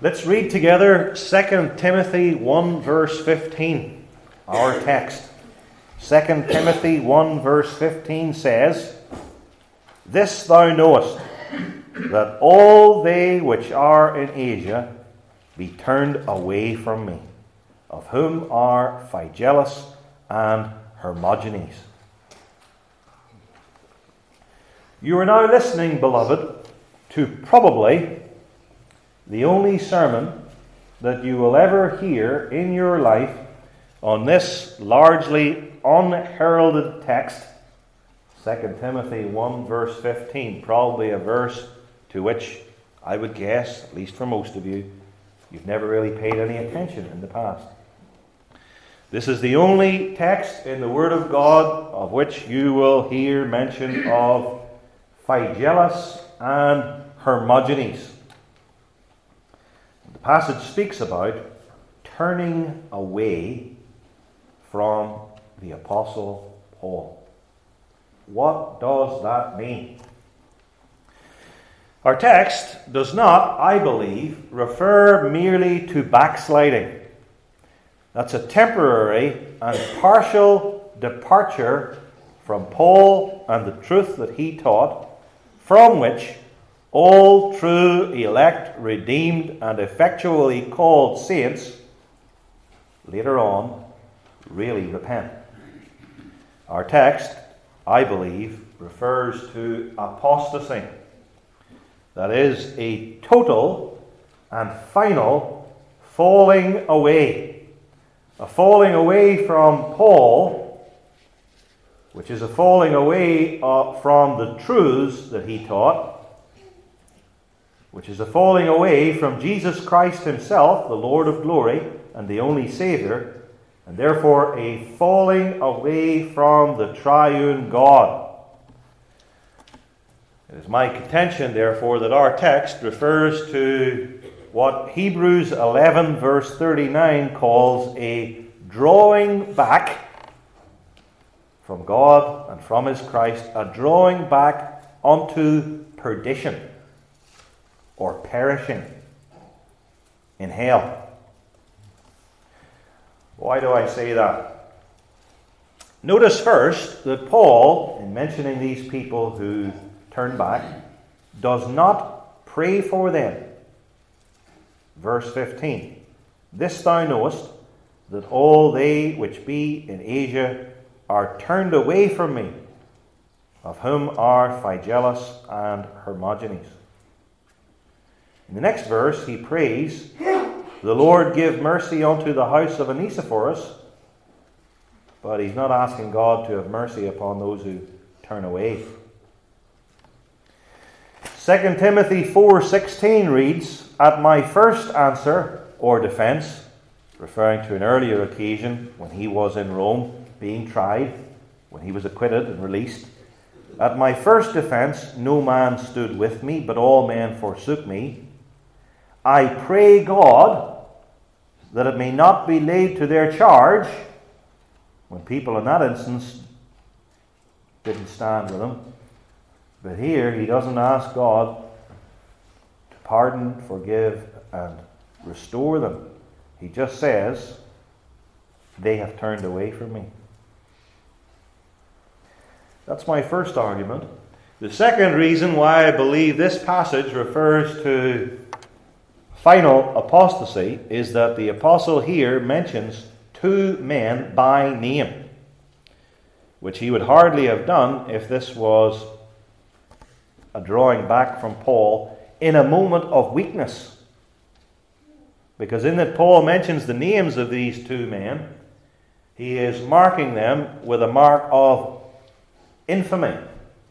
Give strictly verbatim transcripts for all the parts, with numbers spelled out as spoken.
Let's read together Second Timothy one verse fifteen, our text. Second Timothy one verse fifteen says, "This thou knowest, that all they which are in Asia be turned away from me, of whom are Phygellus and Hermogenes." You are now listening, beloved, to probably the only sermon that you will ever hear in your life on this largely unheralded text, Second Timothy one verse fifteen, probably a verse to which I would guess, at least for most of you, you've never really paid any attention in the past. This is the only text in the Word of God of which you will hear mention of Phygellus and Hermogenes. The passage speaks about turning away from the Apostle Paul. What does that mean? Our text does not, I believe, refer merely to backsliding. That's a temporary and partial departure from Paul and the truth that he taught, from which all true elect, redeemed, and effectually called saints later on really repent. Our text, I believe, refers to apostasy. That is a total and final falling away. A falling away from Paul, which is a falling away uh, from the truths that he taught, which is a falling away from Jesus Christ himself, the Lord of glory and the only Saviour, and therefore a falling away from the triune God. It is my contention, therefore, that our text refers to what Hebrews eleven verse thirty-nine calls a drawing back from God and from his Christ, a drawing back unto perdition, or perishing in hell. Why do I say that? Notice first that Paul, in mentioning these people who turn back, does not pray for them. Verse fifteen, "This thou knowest, that all they which be in Asia are turned away from me, of whom are Phygellus and Hermogenes." In the next verse, he prays, "The Lord give mercy unto the house of Onesiphorus," but he's not asking God to have mercy upon those who turn away. Second Timothy four sixteen reads, "At my first answer or defense," referring to an earlier occasion when he was in Rome being tried, when he was acquitted and released, "At my first defense no man stood with me, but all men forsook me. I pray God that it may not be laid to their charge," when people in that instance didn't stand with him. But here he doesn't ask God to pardon, forgive, and restore them. He just says, "They have turned away from me." That's my first argument. The second reason why I believe this passage refers to final apostasy is that the apostle here mentions two men by name, which he would hardly have done if this was a drawing back from Paul in a moment of weakness. Because in that Paul mentions the names of these two men, he is marking them with a mark of infamy. And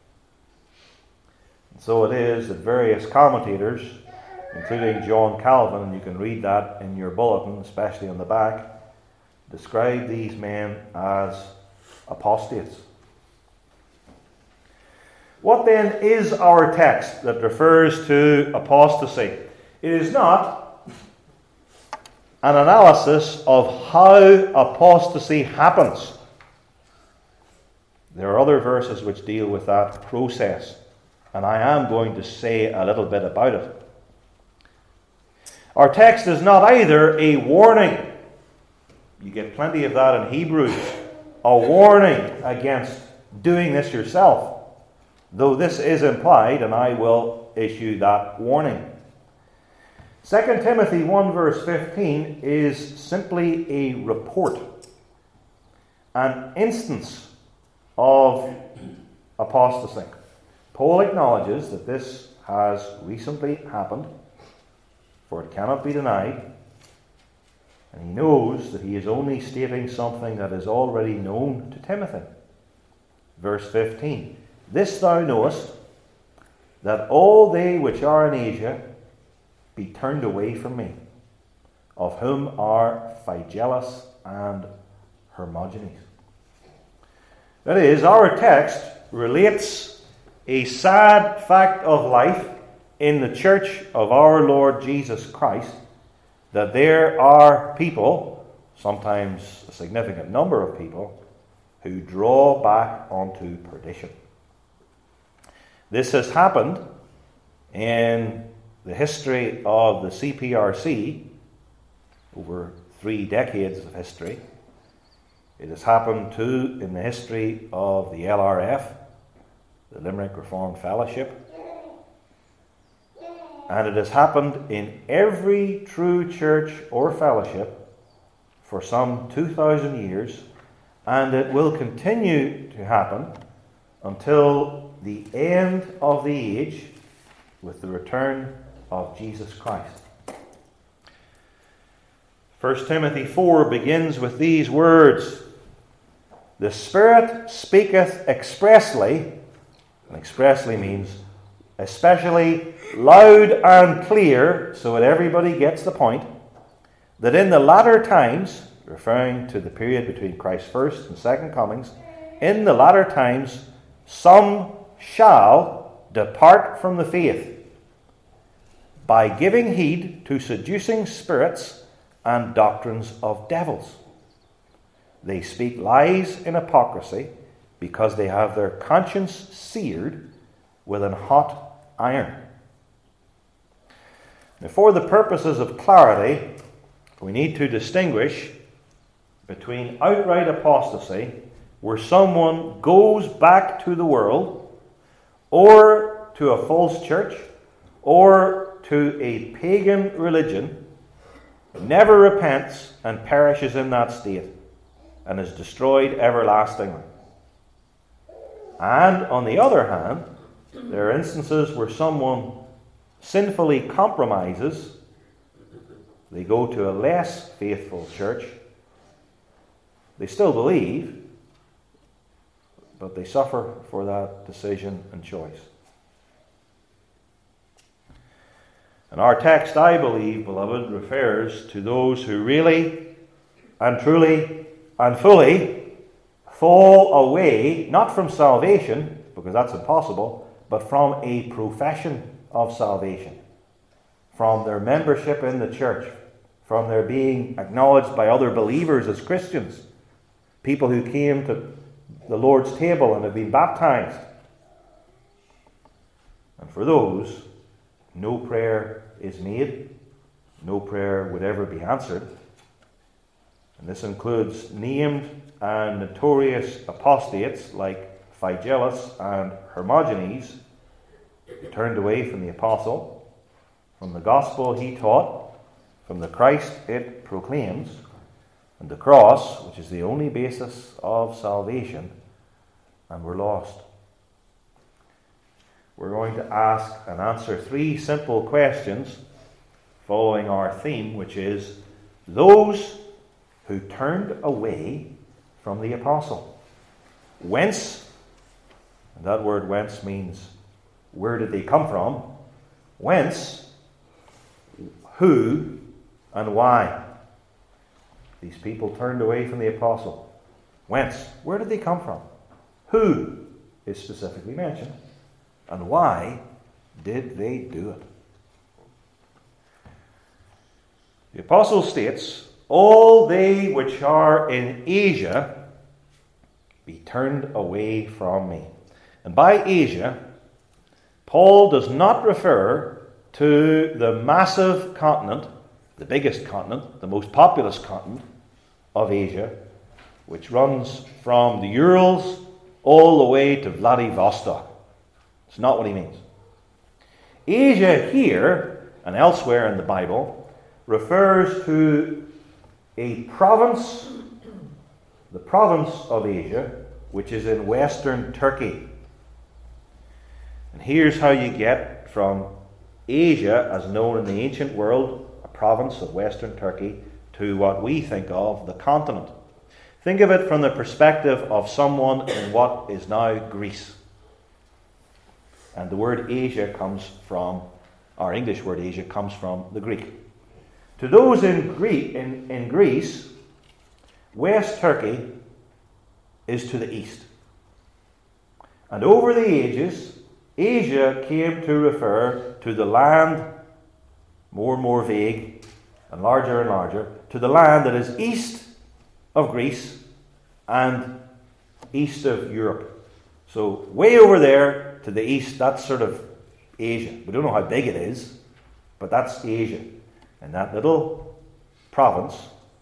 so it is that various commentators, including John Calvin, and you can read that in your bulletin, especially on the back, describe these men as apostates. What then is our text that refers to apostasy? It is not an analysis of how apostasy happens. There are other verses which deal with that process, and I am going to say a little bit about it. Our text is not either a warning. You get plenty of that in Hebrews. A warning against doing this yourself. Though this is implied, and I will issue that warning. Second Timothy one verse fifteen is simply a report. An instance of apostasy. Paul acknowledges that this has recently happened, for it cannot be denied, and he knows that he is only stating something that is already known to Timothy. Verse fifteen, This thou knowest, that all they which are in Asia be turned away from me, of whom are Phygellus and Hermogenes. That is, our text relates a sad fact of life in the church of our Lord Jesus Christ, that there are people, sometimes a significant number of people, who draw back onto perdition. This has happened in the history of the C P R C, over three decades of history. It has happened too in the history of the L R F, the Limerick Reformed Fellowship. And it has happened in every true church or fellowship for some two thousand years, and it will continue to happen until the end of the age with the return of Jesus Christ. First Timothy four begins with these words, The Spirit speaketh expressly, and expressly means especially loud and clear, so that everybody gets the point, that in the latter times, referring to the period between Christ's first and second comings, in the latter times some shall depart from the faith, by giving heed to seducing spirits and doctrines of devils. They speak lies in hypocrisy, because they have their conscience seared with an hot iron. Now, for the purposes of clarity, we need to distinguish between outright apostasy, where someone goes back to the world, or to a false church, or to a pagan religion, never repents and perishes in that state, and is destroyed everlastingly. And on the other hand, there are instances where someone sinfully compromises. They go to a less faithful church. They still believe, but they suffer for that decision and choice. And our text, I believe, beloved, refers to those who really and truly and fully fall away, not from salvation, because that's impossible, but from a profession of salvation, from their membership in the church, from their being acknowledged by other believers as Christians, people who came to the Lord's table and have been baptized. And for those, no prayer is made, no prayer would ever be answered. And this includes named and notorious apostates like Phygellus and Hermogenes, who turned away from the apostle, from the gospel he taught, from the Christ it proclaims, and the cross, which is the only basis of salvation, and were lost. We're going to ask and answer three simple questions following our theme, which is those who turned away from the apostle. Whence, and that word whence means where did they come from? Whence, who, and why? These people turned away from the apostle. Whence? Where did they come from? Who is specifically mentioned? And why did they do it? The apostle states, all they which are in Asia be turned away from me. And by Asia, Paul does not refer to the massive continent the biggest continent, the most populous continent of Asia, which runs from the Urals all the way to Vladivostok. It's not what he means. Asia here and elsewhere in the Bible refers to a province, the province of Asia, which is in western Turkey. And here's how you get from Asia, as known in the ancient world, a province of western Turkey, to what we think of the continent. Think of it from the perspective of someone in what is now Greece. And the word Asia comes from, our English word Asia comes from the Greek. To those in, Greek, in, in Greece, West Turkey is to the east. And over the ages, Asia came to refer to the land, more and more vague, and larger and larger, to the land that is east of Greece and east of Europe. So way over there to the east, that's sort of Asia. We don't know how big it is, but that's Asia. And that little province,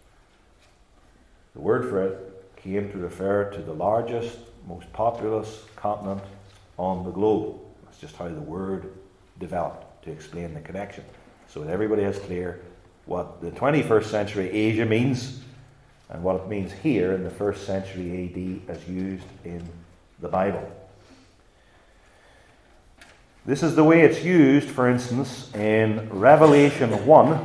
the word for it came to refer to the largest, most populous continent on the globe. That's just how the word developed to explain the connection. So that everybody is clear what the twenty-first century Asia means and what it means here in the first century A D as used in the Bible. This is the way it's used, for instance, in Revelation one,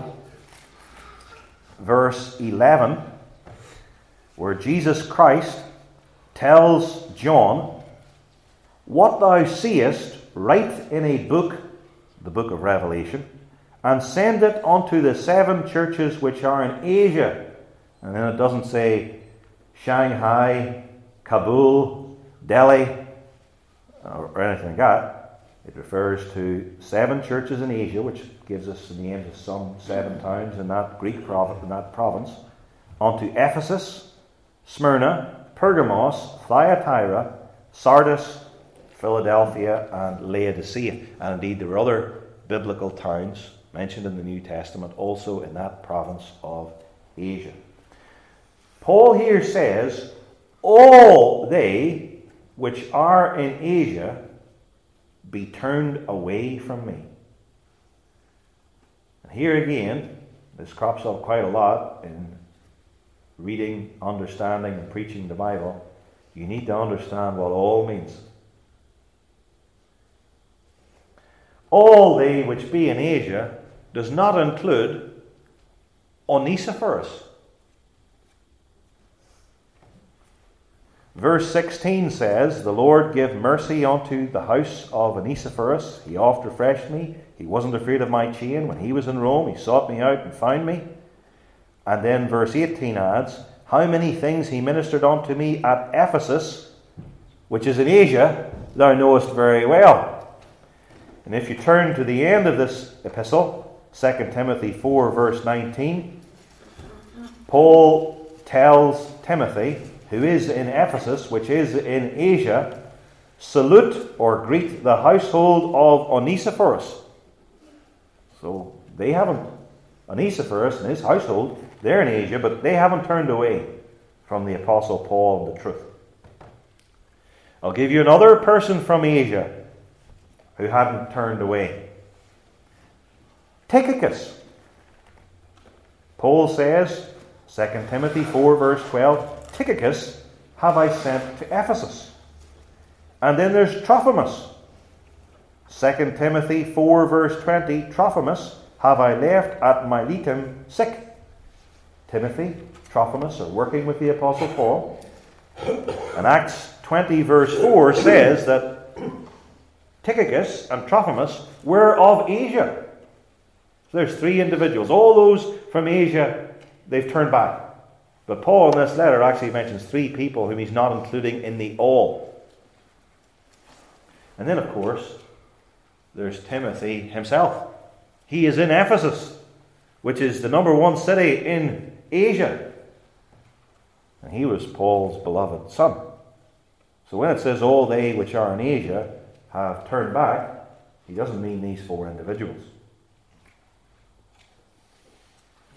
verse eleven, where Jesus Christ tells John, "What thou seest, write in a book," the book of Revelation, "and send it unto the seven churches which are in Asia." And then it doesn't say Shanghai, Kabul, Delhi, or anything like that. It refers to seven churches in Asia, which gives us the names of some seven towns in that Greek province, in that province, unto Ephesus, Smyrna, Pergamos, Thyatira, Sardis, Philadelphia, and Laodicea. And indeed, there were other biblical towns mentioned in the New Testament also in that province of Asia. Paul here says, "All they which are in Asia be turned away from me." And here again, this crops up quite a lot in reading, understanding, and preaching the Bible. You need to understand what all means. All they which be in Asia does not include Onesiphorus. Verse sixteen says, "The Lord give mercy unto the house of Onesiphorus. He oft refreshed me. He wasn't afraid of my chain. When he was in Rome, he sought me out and found me." And then verse eighteen adds, "How many things he ministered unto me at Ephesus," which is in Asia, "thou knowest very well." And if you turn to the end of this epistle, Second Timothy four, verse nineteen, Paul tells Timothy, who is in Ephesus, which is in Asia, "Salute or greet the household of Onesiphorus." So they haven't, Onesiphorus and his household, they're in Asia, but they haven't turned away from the Apostle Paul and the truth. I'll give you another person from Asia who hadn't turned away. Tychicus. Paul says, Second Timothy four, verse twelve, "Tychicus have I sent to Ephesus." And then there's Trophimus. Second Timothy four, verse twenty, "Trophimus have I left at Miletum sick." Timothy, Trophimus are working with the Apostle Paul. And Acts twenty, verse four says that Tychicus and Trophimus were of Asia. So there's three individuals. All those from Asia, they've turned back. But Paul in this letter actually mentions three people whom he's not including in the all. And then, of course, there's Timothy himself. He is in Ephesus, which is the number one city in Asia. And he was Paul's beloved son. So when it says all they which are in Asia have turned back, he doesn't mean these four individuals.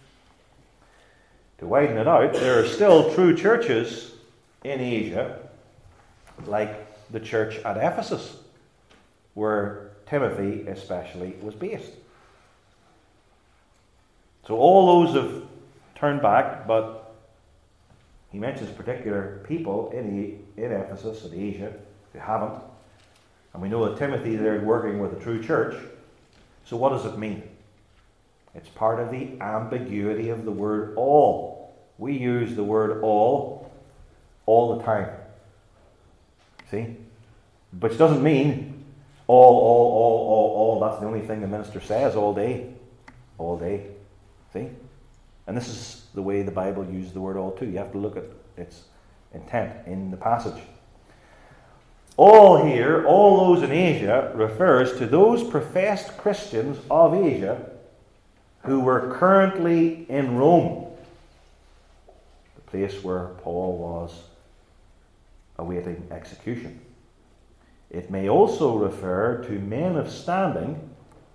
to widen it out, there are still true churches in Asia, like the church at Ephesus, where Timothy especially was based. So all those have turned back, but he mentions particular people in, in Ephesus and Asia who haven't. And we know that Timothy there is working with a true church. So what does it mean? It's part of the ambiguity of the word all. We use the word all all the time. See? Which doesn't mean all, all, all, all, all. That's the only thing the minister says all day. All day. See? And this is the way the Bible uses the word all too. You have to look at its intent in the passage. All here, all those in Asia, refers to those professed Christians of Asia who were currently in Rome, the place where Paul was awaiting execution. It may also refer to men of standing,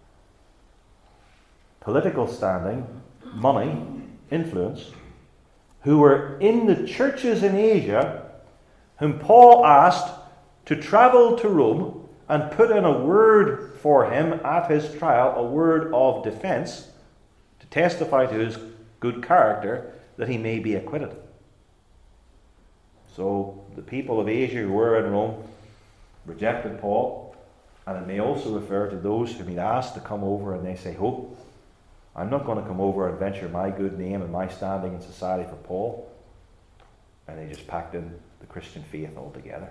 political standing, money, influence, who were in the churches in Asia, whom Paul asked to travel to Rome and put in a word for him at his trial, a word of defense, to testify to his good character, that he may be acquitted. So the people of Asia who were in Rome rejected Paul, and it may also refer to those whom he'd asked to come over, and they say, "Oh, I'm not going to come over and venture my good name and my standing in society for Paul." And they just packed in the Christian faith altogether.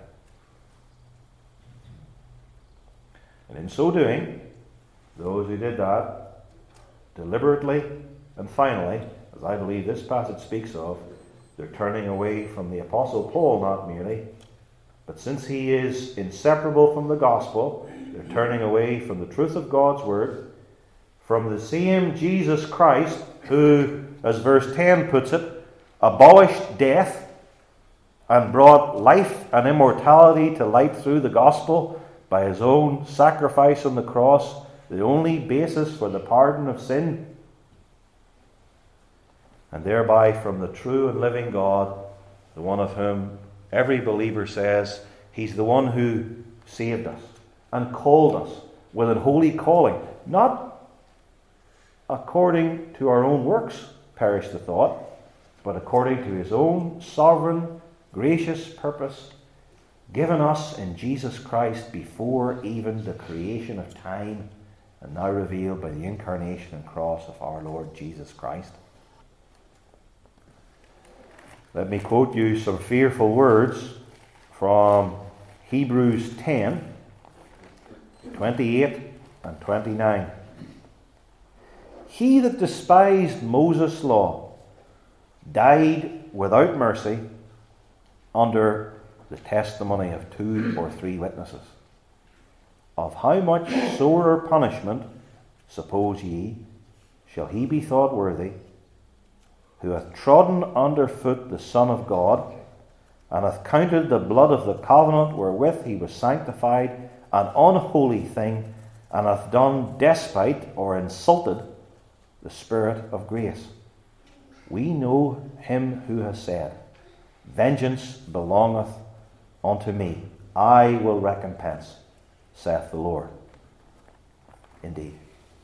And in so doing, those who did that deliberately and finally, as I believe this passage speaks of, they're turning away from the Apostle Paul, not merely, but since he is inseparable from the gospel, they're turning away from the truth of God's word, from the same Jesus Christ who, as verse ten puts it, abolished death and brought life and immortality to light through the gospel by his own sacrifice on the cross, the only basis for the pardon of sin, and thereby from the true and living God, the one of whom every believer says he's the one who saved us and called us with an holy calling, not according to our own works, perish the thought, but according to his own sovereign, gracious purpose, given us in Jesus Christ before even the creation of time, and now revealed by the incarnation and cross of our Lord Jesus Christ. Let me quote you some fearful words from Hebrews ten, twenty-eight and twenty-nine. He that despised Moses' law died without mercy under the testimony of two or three witnesses. Of how much sorer punishment, suppose ye, shall he be thought worthy, who hath trodden under foot the Son of God, and hath counted the blood of the covenant wherewith he was sanctified an unholy thing, and hath done despite or insulted the Spirit of grace. We know him who has said, Vengeance belongeth unto me, I will recompense, saith the Lord. Indeed.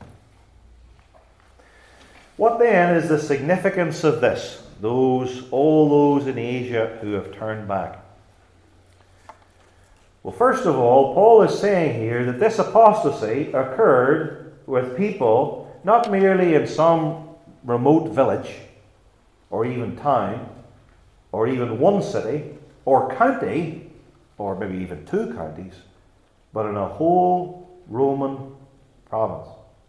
What then is the significance of this? Those, all those in Asia who have turned back. Well, first of all, Paul is saying here that this apostasy occurred with people not merely in some remote village, or even town, or even one city, or county, or maybe even two counties, but in a whole Roman province.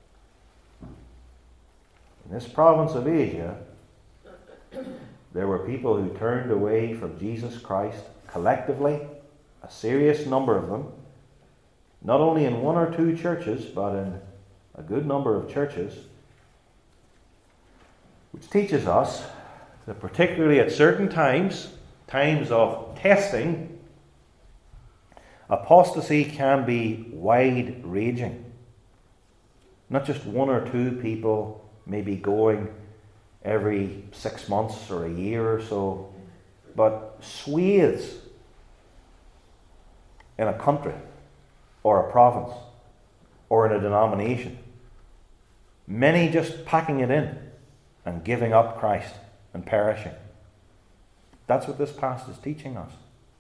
In this province of Asia, there were people who turned away from Jesus Christ collectively, a serious number of them, not only in one or two churches, but in a good number of churches, which teaches us that particularly at certain times, times of testing, apostasy can be wide-ranging. Not just one or two people maybe going every six months or a year or so, but swathes in a country or a province or in a denomination. Many just packing it in and giving up Christ and perishing. That's what this passage is teaching us.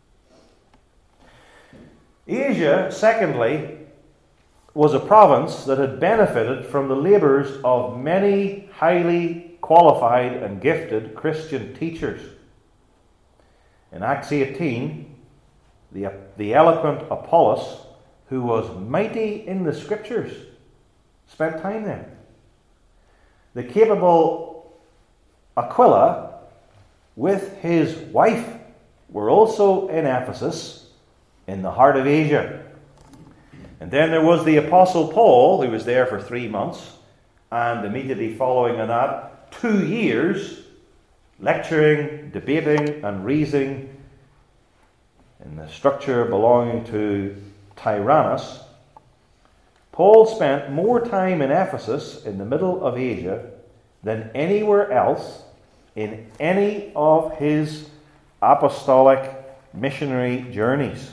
Asia, secondly, was a province that had benefited from the labours of many highly qualified and gifted Christian teachers. In Acts eighteen, the, the eloquent Apollos, who was mighty in the Scriptures, spent time there. The capable Aquila, with his wife, were also in Ephesus, in the heart of Asia. And then there was the Apostle Paul, who was there for three months, and immediately following on that, two years, lecturing, debating, and reasoning in the structure belonging to Tyrannus. Paul spent more time in Ephesus, in the middle of Asia, than anywhere else in any of his apostolic missionary journeys.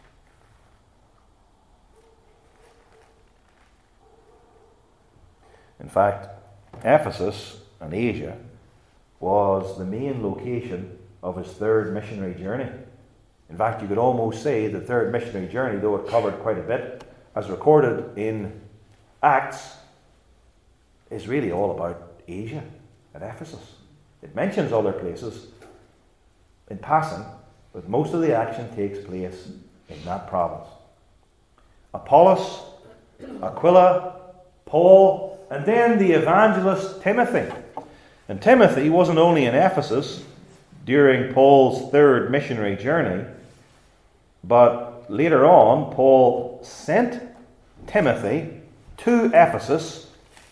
In fact, Ephesus and Asia was the main location of his third missionary journey. In fact, you could almost say the third missionary journey, though it covered quite a bit, as recorded in Acts, is really all about Asia and Ephesus. It mentions other places in passing, but most of the action takes place in that province. Apollos, Aquila, Paul, and then the evangelist Timothy. And Timothy wasn't only in Ephesus during Paul's third missionary journey, but later on, Paul sent Timothy to Ephesus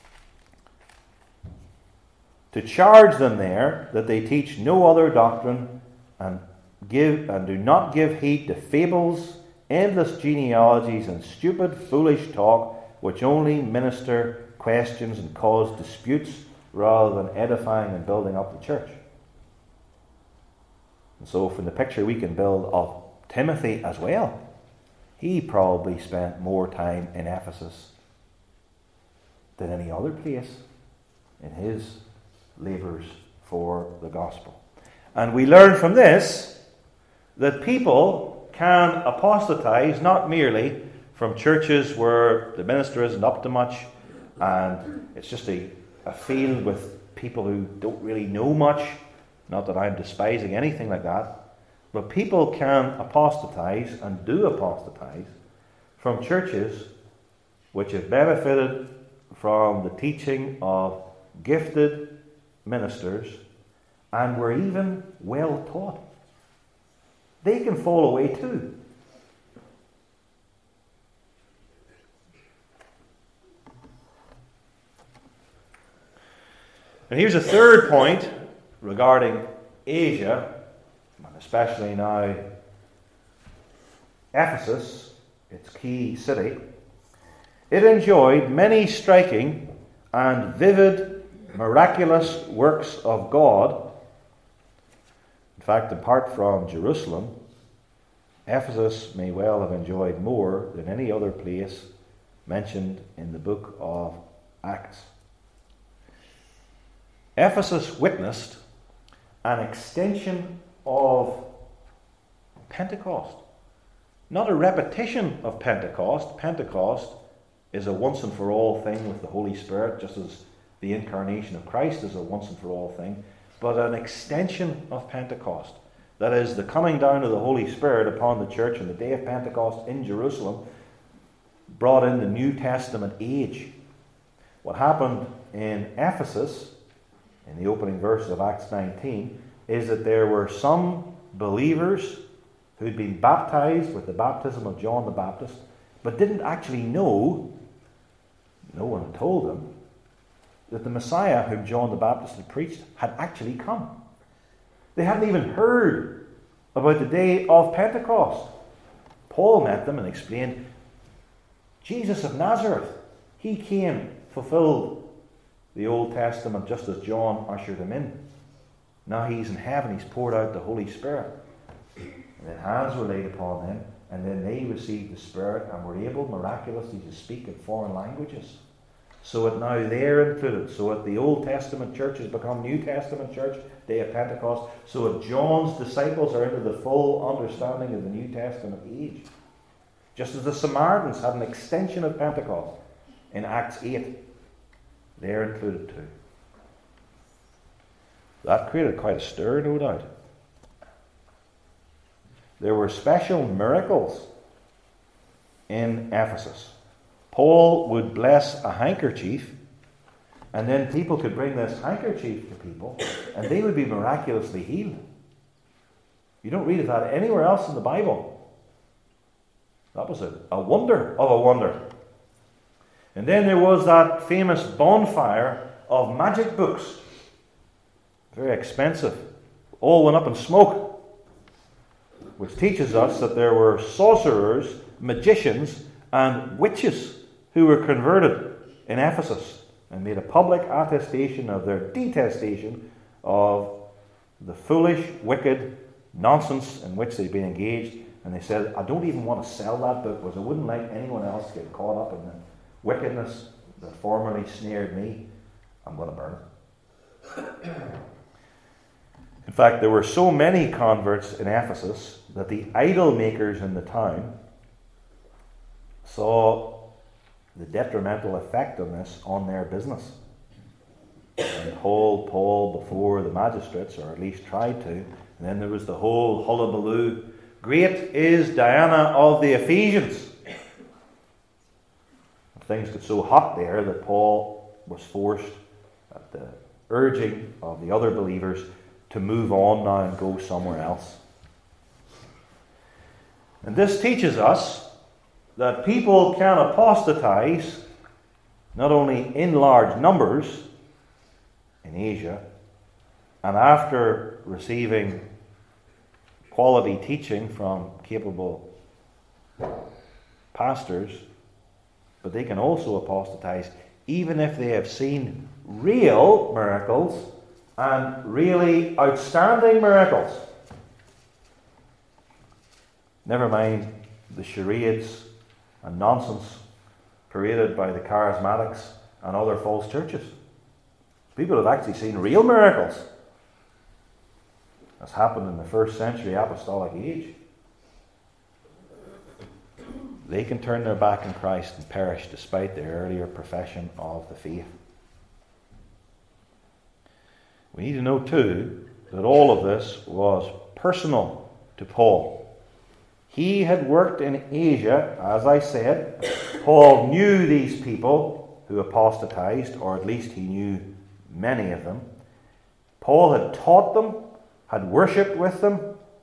to charge them there that they teach no other doctrine and give and do not give heed to fables, endless genealogies, and stupid, foolish talk, which only minister questions and cause disputes rather than edifying and building up the church. And so from the picture we can build of Timothy as well, he probably spent more time in Ephesus than any other place in his labours for the gospel. And we learn from this that people can apostatize not merely from churches where the minister isn't up to much and it's just a, a field with people who don't really know much. Not that I'm despising anything like that. But people can apostatize and do apostatize from churches which have benefited from the teaching of gifted ministers and were even well taught. They can fall away too. And here's a third point regarding Asia, and especially now Ephesus, its key city. It enjoyed many striking and vivid, miraculous works of God. In fact, apart from Jerusalem, Ephesus may well have enjoyed more than any other place mentioned in the book of Acts. Ephesus witnessed an extension of Pentecost. Not a repetition of Pentecost. Pentecost is a once and for all thing with the Holy Spirit, just as the incarnation of Christ is a once and for all thing, but an extension of Pentecost. That is, the coming down of the Holy Spirit upon the church on the day of Pentecost in Jerusalem brought in the New Testament age. What happened in Ephesus, in the opening verse of Acts nineteen, is that there were some believers who'd been baptized with the baptism of John the Baptist, but didn't actually know, no one had told them, that the Messiah whom John the Baptist had preached had actually come. They hadn't even heard about the day of Pentecost. Paul met them and explained, Jesus of Nazareth, he came, fulfilled the Old Testament just as John ushered him in. Now he's in heaven, he's poured out the Holy Spirit. And then hands were laid upon them, and then they received the Spirit and were able miraculously to speak in foreign languages. So that now they're included. So that the Old Testament church has become New Testament church, day of Pentecost. So that John's disciples are into the full understanding of the New Testament age. Just as the Samaritans had an extension of Pentecost in Acts eight, they're included too. That created quite a stir, no doubt. There were special miracles in Ephesus. Paul would bless a handkerchief, and then people could bring this handkerchief to people, and they would be miraculously healed. You don't read of that anywhere else in the Bible. That was a, a wonder of a wonder. And then there was that famous bonfire of magic books. Very expensive. All went up in smoke. Which teaches us that there were sorcerers, magicians, and witches who were converted in Ephesus and made a public attestation of their detestation of the foolish, wicked nonsense in which they'd been engaged. And they said, I don't even want to sell that book because I wouldn't like anyone else to get caught up in the wickedness that formerly snared me. I'm going to burn it. In fact, there were so many converts in Ephesus that the idol makers in the town saw the detrimental effect of this on their business and hauled Paul before the magistrates, or at least tried to. And then there was the whole hullabaloo. Great is Diana of the Ephesians. Things got so hot there that Paul was forced, at the urging of the other believers, to move on now and go somewhere else. And this teaches us that people can apostatize not only in large numbers in Asia, and after receiving quality teaching from capable pastors, but they can also apostatize even if they have seen real miracles and really outstanding miracles. Never mind the charades and nonsense paraded by the charismatics and other false churches. People have actually seen real miracles. That's happened in the first century apostolic age. They can turn their back on Christ and perish despite their earlier profession of the faith. We need to know too that all of this was personal to Paul. He had worked in Asia, as I said. Paul knew these people who apostatized, or at least he knew many of them. Paul had taught them, had worshipped with them.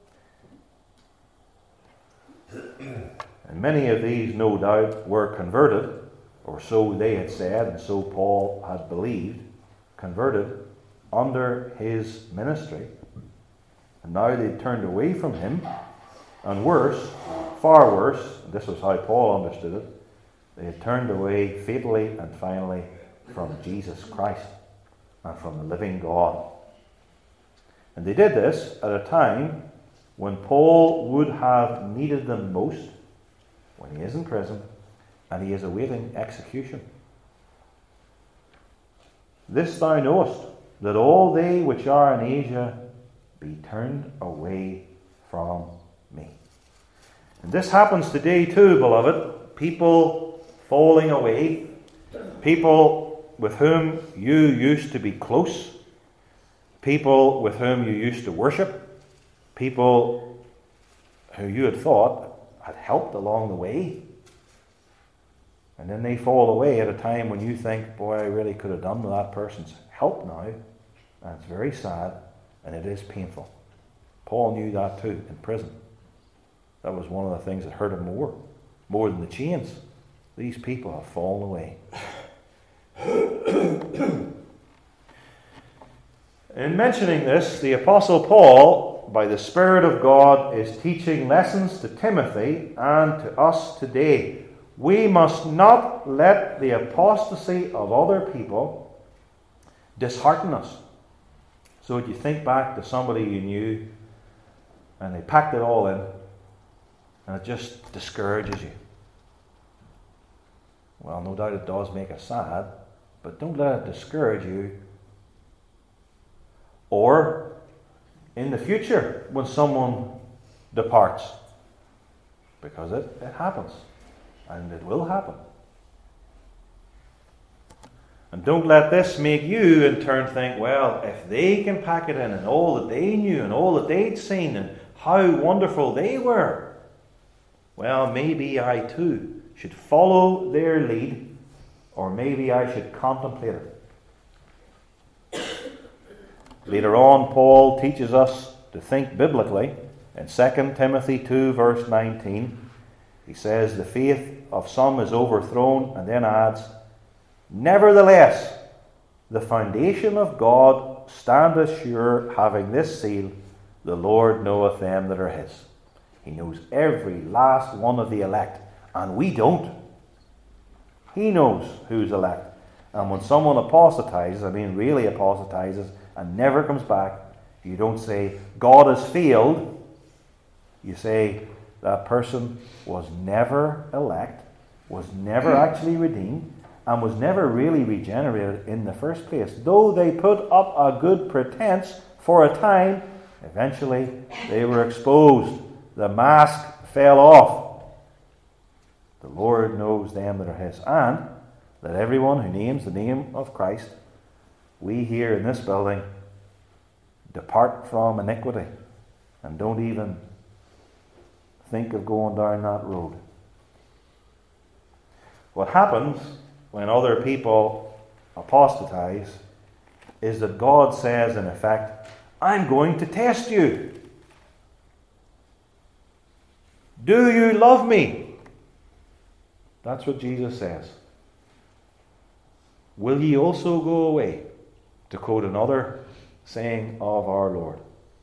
And many of these, no doubt, were converted, or so they had said, and so Paul had believed, converted under his ministry. And now they'd turned away from him, and worse, far worse, and this was how Paul understood it, they had turned away fatally and finally from Jesus Christ and from the living God. And they did this at a time when Paul would have needed them most, when he is in prison and he is awaiting execution. This thou knowest, that all they which are in Asia be turned away from me. And this happens today too, beloved. People falling away. People with whom you used to be close. People with whom you used to worship. People who you had thought had helped along the way. And then they fall away at a time when you think, boy, I really could have done with that person's help now. And it's very sad, and it is painful. Paul knew that too in prison. That was one of the things that hurt him more, more than the chains. These people have fallen away. In mentioning this, the Apostle Paul, by the Spirit of God, is teaching lessons to Timothy and to us today. We must not let the apostasy of other people dishearten us. So that you think back to somebody you knew and they packed it all in and it just discourages you. Well, no doubt it does make us sad, but don't let it discourage you. Or in the future when someone departs, because it, it happens and it will happen. And don't let this make you in turn think, well, if they can pack it in and all that they knew and all that they'd seen and how wonderful they were, well, maybe I too should follow their lead, or maybe I should contemplate it. Later on, Paul teaches us to think biblically. In Second Timothy two, verse nineteen, he says, the faith of some is overthrown, and then adds, nevertheless, the foundation of God standeth sure, having this seal, the Lord knoweth them that are his. He knows every last one of the elect, and we don't. He knows who's elect. And when someone apostatizes, I mean really apostatizes, and never comes back, you don't say, God has failed. You say, that person was never elect, was never actually redeemed, and was never really regenerated in the first place. Though they put up a good pretense for a time, eventually they were exposed. The mask fell off. The Lord knows them that are his. And that everyone who names the name of Christ, we here in this building, depart from iniquity and don't even think of going down that road. What happens when other people apostatize is that God says, in effect, I'm going to test you. Do you love me? That's what Jesus says. Will ye also go away? To quote another saying of our Lord.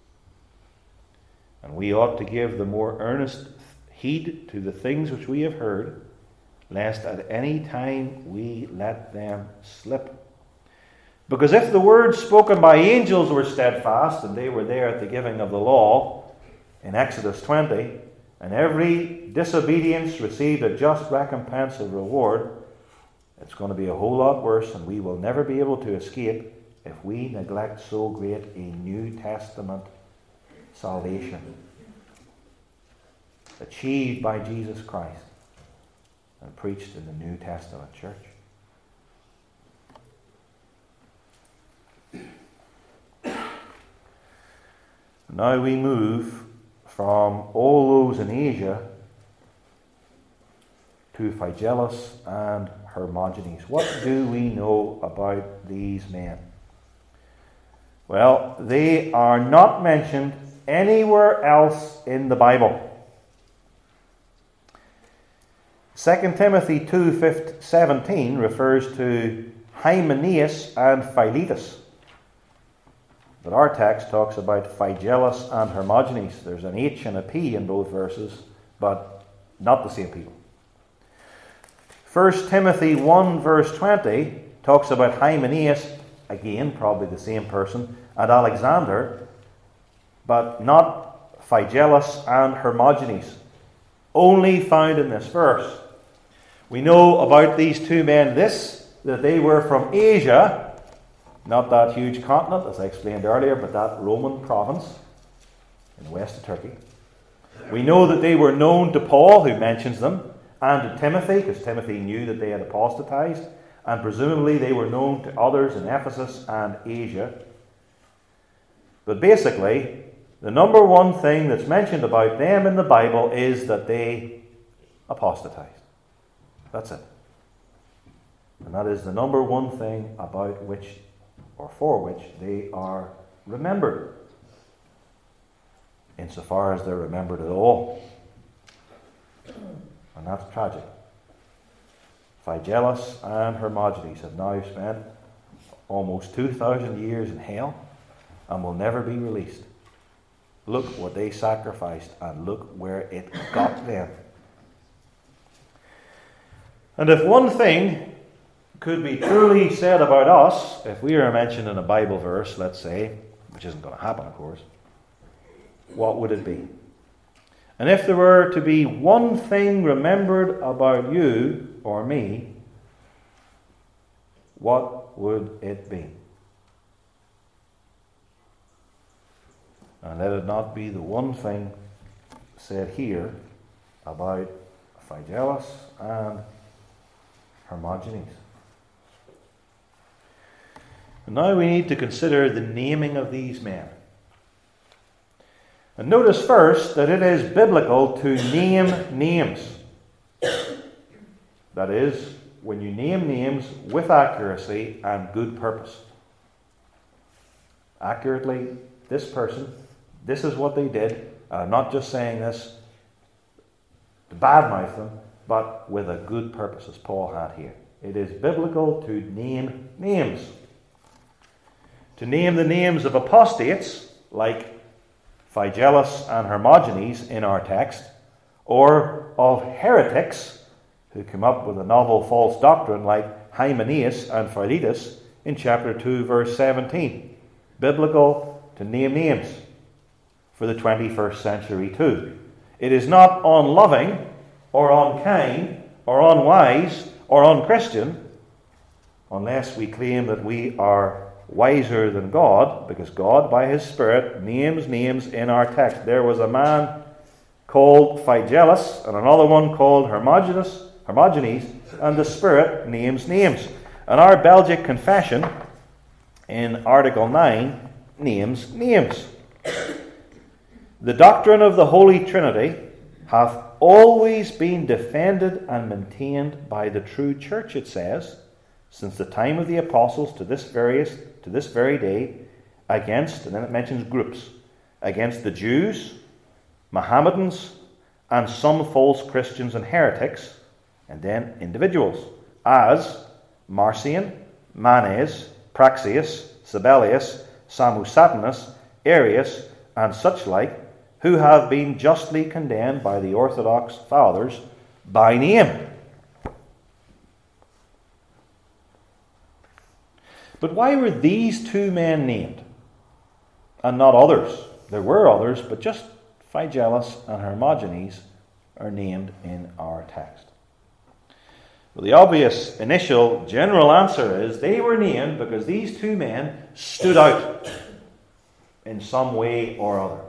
And we ought to give the more earnest heed to the things which we have heard, lest at any time we let them slip. Because if the words spoken by angels were steadfast, and they were there at the giving of the law, in Exodus twenty, and every disobedience received a just recompense of reward, it's going to be a whole lot worse, and we will never be able to escape if we neglect so great a New Testament salvation achieved by Jesus Christ and preached in the New Testament church. Now we move from all those in Asia to Phygellus and Hermogenes. What do we know about these men? Well, they are not mentioned anywhere else in the Bible. Second Timothy two seventeen refers to Hymenaeus and Philetus. But our text talks about Phygellus and Hermogenes. There's an H and a P in both verses, but not the same people. First Timothy one verse twenty talks about Hymenaeus, again, probably the same person, and Alexander, but not Phygellus and Hermogenes. Only found in this verse. We know about these two men this, that they were from Asia, not that huge continent, as I explained earlier, but that Roman province in the west of Turkey. We know that they were known to Paul, who mentions them, and to Timothy, because Timothy knew that they had apostatized, and presumably they were known to others in Ephesus and Asia. But basically, the number one thing that's mentioned about them in the Bible is that they apostatized. That's it. And that is the number one thing about which, or for which, they are remembered, insofar as they're remembered at all. And that's tragic. Phygellus and Hermogenes have now spent almost two thousand years in hell and will never be released. Look what they sacrificed, and look where it got them. And if one thing could be truly said about us, if we are mentioned in a Bible verse, let's say, which isn't going to happen, of course, what would it be? And if there were to be one thing remembered about you or me, what would it be? And let it not be the one thing said here about Phygelus and Hermogenes. And now we need to consider the naming of these men. And notice first that it is biblical to name names. That is, when you name names with accuracy and good purpose. Accurately, this person, this is what they did. I'm not just saying this to badmouth them, but with a good purpose, as Paul had here. It is biblical to name names. To name the names of apostates, like Phygelus and Hermogenes in our text, or of heretics who come up with a novel false doctrine like Hymenaeus and Philetus in chapter two, verse seventeen. Biblical to name names for the twenty-first century too. It is not unloving or unkind or unwise or unchristian unless we claim that we are wiser than God, because God, by His Spirit, names names in our text. There was a man called Phygelus and another one called Hermogenes, Hermogenes, and the Spirit names names. And our Belgic Confession, in Article nine, names names. The doctrine of the Holy Trinity hath always been defended and maintained by the true church, it says, since the time of the apostles to this various to this very day, against, and then it mentions groups, against the Jews, Mohammedans, and some false Christians and heretics, and then individuals, as Marcion, Manes, Praxeas, Sabellius, Samusatinus, Arius, and such like, who have been justly condemned by the Orthodox Fathers by name. But why were these two men named, and not others? There were others, but just Phygelus and Hermogenes are named in our text. Well, the obvious initial general answer is they were named because these two men stood out in some way or other.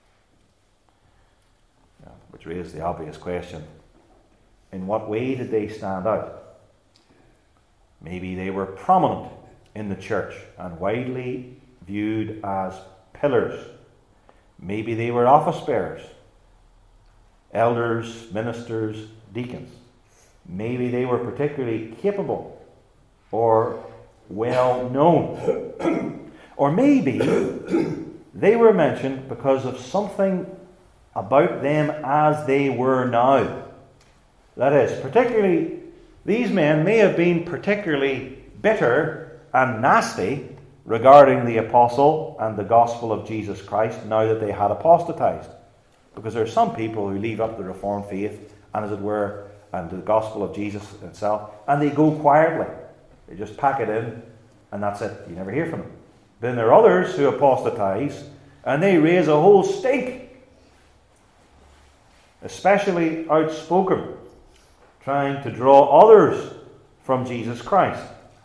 Which raises the obvious question, in what way did they stand out? Maybe they were prominent in the church and widely viewed as pillars. Maybe they were office bearers, elders, ministers, deacons. Maybe they were particularly capable or well known. Or maybe they were mentioned because of something about them as they were now. That is, particularly, these men may have been particularly bitter and nasty regarding the apostle and the gospel of Jesus Christ now that they had apostatized. Because there are some people who leave up the Reformed faith and, as it were, and the gospel of Jesus itself, and they go quietly. They just pack it in, and that's it. You never hear from them. Then there are others who apostatize, and they raise a whole stink. Especially outspoken, trying to draw others from Jesus Christ.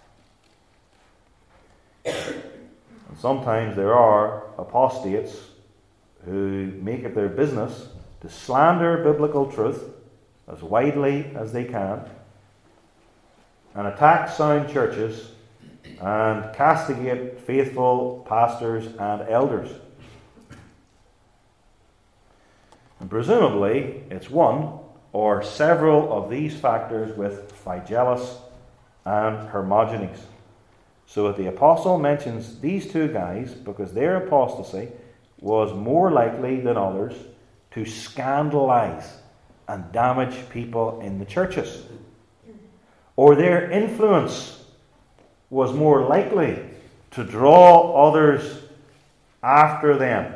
And sometimes there are apostates who make it their business to slander biblical truth as widely as they can and attack sound churches and castigate faithful pastors and elders. And presumably it's one or several of these factors with Phygelus and Hermogenes. So that the apostle mentions these two guys because their apostasy was more likely than others to scandalize and damage people in the churches. Or their influence was more likely to draw others after them.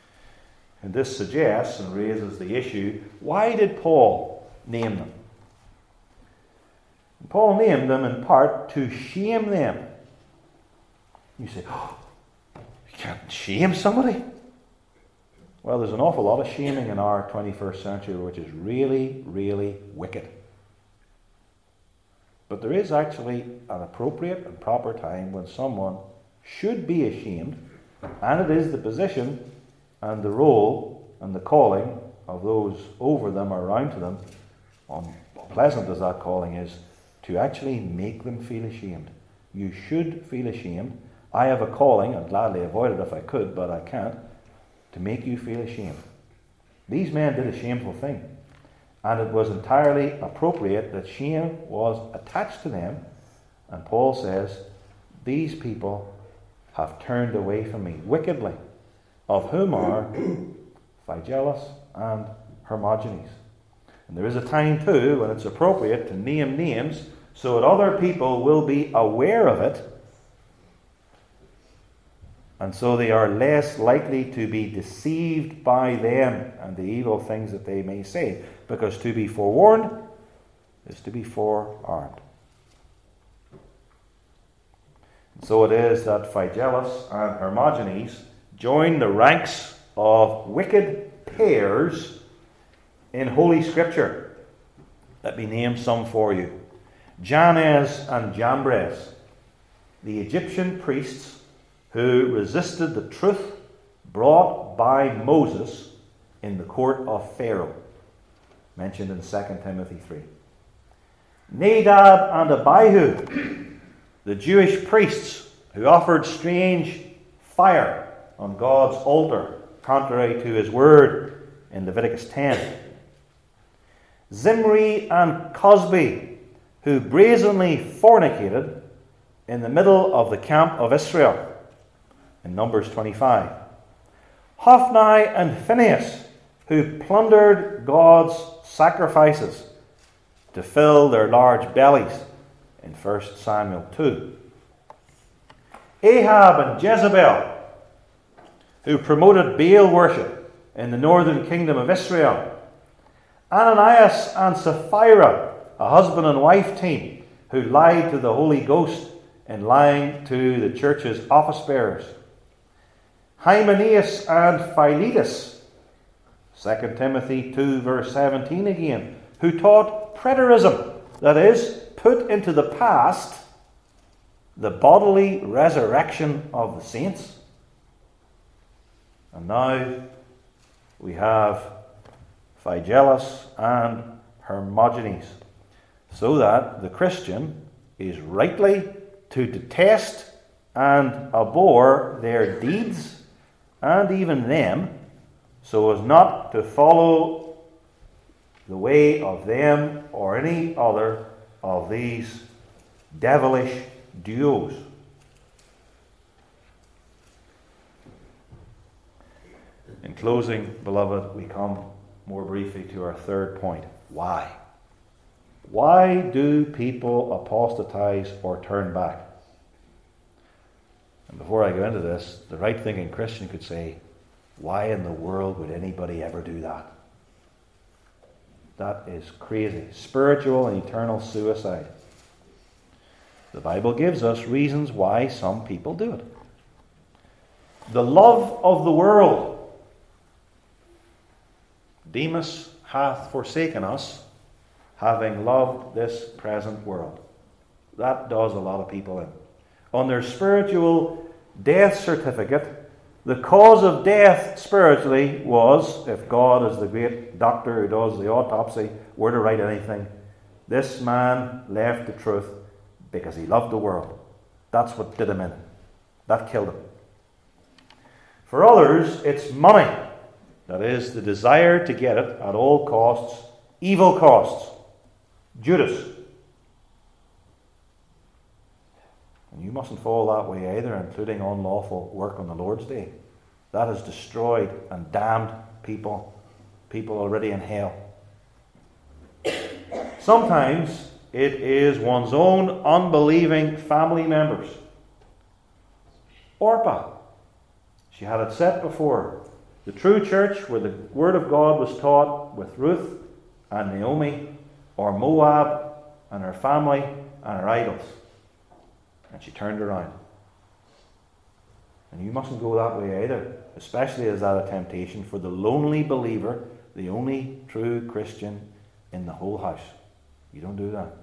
And this suggests and raises the issue, why did Paul name them? Paul named them in part to shame them. You say, oh, you can't shame somebody? Well, there's an awful lot of shaming in our twenty-first century, which is really, really wicked. But there is actually an appropriate and proper time when someone should be ashamed, and it is the position and the role and the calling of those over them or around to them, unpleasant as that calling is, to actually make them feel ashamed. You should feel ashamed. I have a calling, I'd gladly avoid it if I could, but I can't, to make you feel ashamed. These men did a shameful thing, and it was entirely appropriate that shame was attached to them. And Paul says, these people have turned away from me wickedly, of whom are Phygellus and Hermogenes. And there is a time too when it's appropriate to name names so that other people will be aware of it, and so they are less likely to be deceived by them and the evil things that they may say. Because to be forewarned is to be forearmed. So it is that Phygellus and Hermogenes join the ranks of wicked pairs in Holy Scripture. Let me name some for you. Jannes and Jambres, the Egyptian priests who resisted the truth brought by Moses in the court of Pharaoh, mentioned in Second Timothy three. Nadab and Abihu, the Jewish priests who offered strange fire on God's altar, contrary to his word in Leviticus ten. Zimri and Cosbi, who brazenly fornicated in the middle of the camp of Israel, in Numbers twenty-five. Hophni and Phinehas, who plundered God's sacrifices to fill their large bellies, in First Samuel two. Ahab and Jezebel, who promoted Baal worship in the northern kingdom of Israel. Ananias and Sapphira, a husband and wife team, who lied to the Holy Ghost in lying to the church's office bearers. Hymenaeus and Philetus, Second Timothy two verse seventeen again, who taught preterism, that is, put into the past the bodily resurrection of the saints. And now we have Phygellus and Hermogenes, so that the Christian is rightly to detest and abhor their deeds and even them, so as not to follow the way of them or any other of these devilish duos. In closing, beloved, we come more briefly to our third point. Why? Why do people apostatize or turn back? And before I go into this, the right-thinking Christian could say, why in the world would anybody ever do that? That is crazy. Spiritual and eternal suicide. The Bible gives us reasons why some people do it. The love of the world. Demas hath forsaken us, having loved this present world. That does a lot of people in. On their spiritual death certificate, the cause of death spiritually was, if God is the great doctor who does the autopsy, were to write anything, this man left the truth because he loved the world. That's what did him in. That killed him. For others, it's money. That is, the desire to get it at all costs, evil costs. Judas. And you mustn't fall that way either, including unlawful work on the Lord's Day. That has destroyed and damned people, people already in hell. Sometimes it is one's own unbelieving family members. Orpah, she had it set before her. The true church where the Word of God was taught with Ruth and Naomi, or Moab and her family and her idols. And she turned around. And you mustn't go that way either, especially as that a temptation for the lonely believer, the only true Christian in the whole house. You don't do that.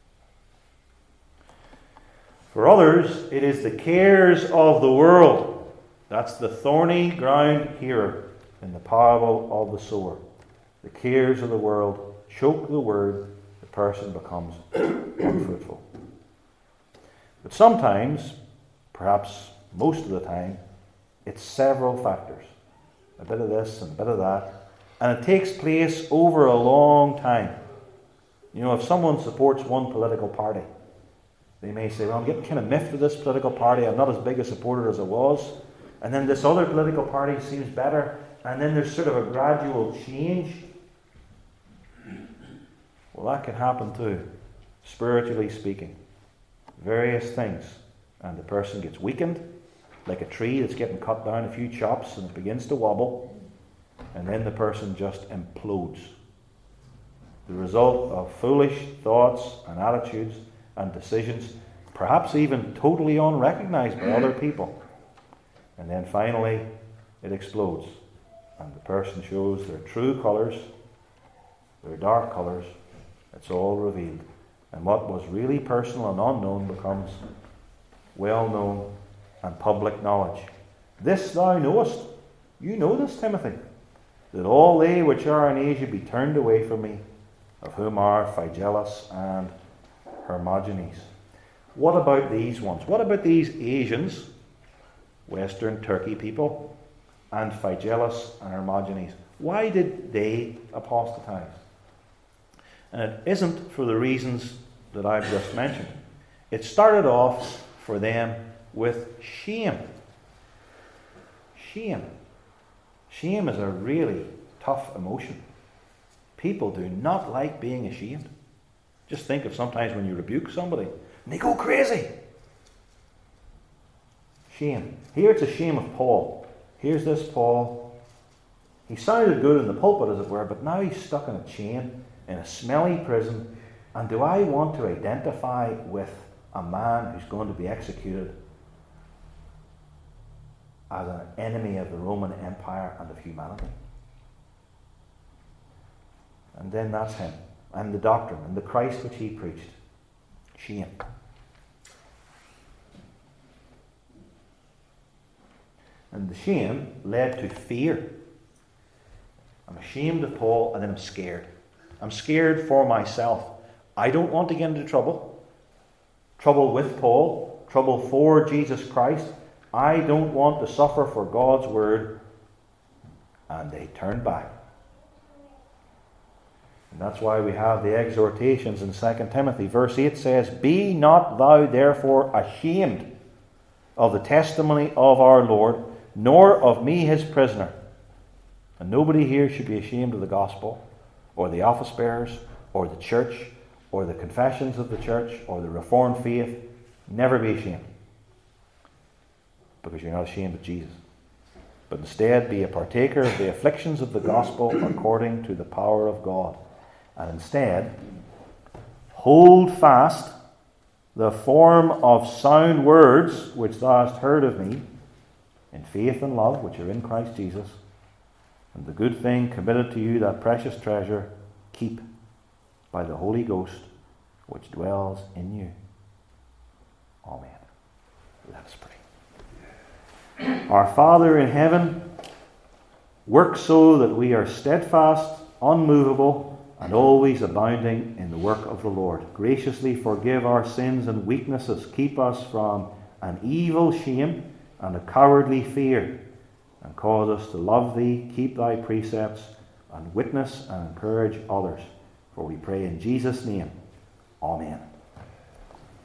For others, it is the cares of the world. That's the thorny ground here in the parable of the sower. The cares of the world choke the word, the person becomes unfruitful. But sometimes, perhaps most of the time, it's several factors. A bit of this and a bit of that. And it takes place over a long time. You know, if someone supports one political party, they may say, well, I'm getting kind of miffed with this political party. I'm not as big a supporter as I was. And then this other political party seems better. And then there's sort of a gradual change. Well, that can happen too, spiritually speaking. Various things. And the person gets weakened, like a tree that's getting cut down a few chops and it begins to wobble. And then the person just implodes. The result of foolish thoughts and attitudes and decisions, perhaps even totally unrecognized by other people. And then finally, it explodes. And the person shows their true colours, their dark colours. It's all revealed. And what was really personal and unknown becomes well known and public knowledge. This thou knowest. You know this, Timothy, that all they which are in Asia be turned away from me, of whom are Phygellus and Hermogenes. What about these ones? What about these Asians, Western Turkey people, and Phygellus and Hermogenes? Why did they apostatize? And it isn't for the reasons that I've just mentioned. It started off for them with shame. Shame. Shame is a really tough emotion. People do not like being ashamed. Just think of sometimes when you rebuke somebody and they go crazy. Shame. Here it's a shame of Paul. Here's this Paul. He sounded good in the pulpit, as it were, but now he's stuck in a chain in a smelly prison. And do I want to identify with a man who's going to be executed as an enemy of the Roman Empire and of humanity? And then that's him, and the doctrine, and the Christ which he preached. Shame. And the shame led to fear. I'm ashamed of Paul, and then I'm scared. I'm scared for myself. I don't want to get into trouble. Trouble with Paul. Trouble for Jesus Christ. I don't want to suffer for God's word. And they turned back. And that's why we have the exhortations in Second Timothy. Verse eight says, Be not thou therefore ashamed of the testimony of our Lord, nor of me his prisoner. And nobody here should be ashamed of the gospel, or the office bearers, or the church, or the confessions of the church, or the Reformed faith. Never be ashamed. Because you're not ashamed of Jesus. But instead be a partaker of the afflictions of the gospel according to the power of God. And instead, hold fast the form of sound words which thou hast heard of me, in faith and love which are in Christ Jesus, and the good thing committed to you, that precious treasure, keep by the Holy Ghost which dwells in you. Amen. Let us pray. Our Father in heaven, work so that we are steadfast, unmovable, and always abounding in the work of the Lord. Graciously forgive our sins and weaknesses. Keep us from an evil shame and a cowardly fear, and cause us to love thee, keep thy precepts, and witness and encourage others. For we pray in Jesus' name. Amen.